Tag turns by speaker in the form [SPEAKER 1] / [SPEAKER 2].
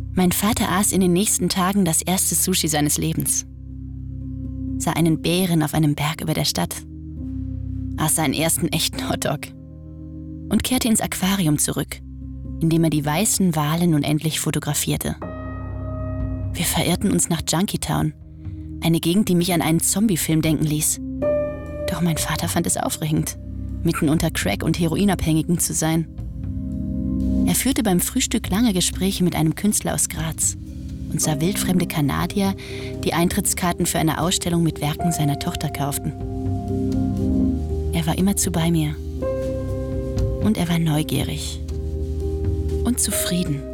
[SPEAKER 1] Mein Vater aß in den nächsten Tagen das erste Sushi seines Lebens, sah einen Bären auf einem Berg über der Stadt, aß seinen ersten echten Hotdog und kehrte ins Aquarium zurück, in dem er die weißen Wale nun endlich fotografierte. Wir verirrten uns nach Junkietown, eine Gegend, die mich an einen Zombie-Film denken ließ. Doch mein Vater fand es aufregend, mitten unter Crack- und Heroinabhängigen zu sein. Er führte beim Frühstück lange Gespräche mit einem Künstler aus Graz und sah wildfremde Kanadier, die Eintrittskarten für eine Ausstellung mit Werken seiner Tochter kauften. Er war immerzu bei mir. Und er war neugierig und zufrieden.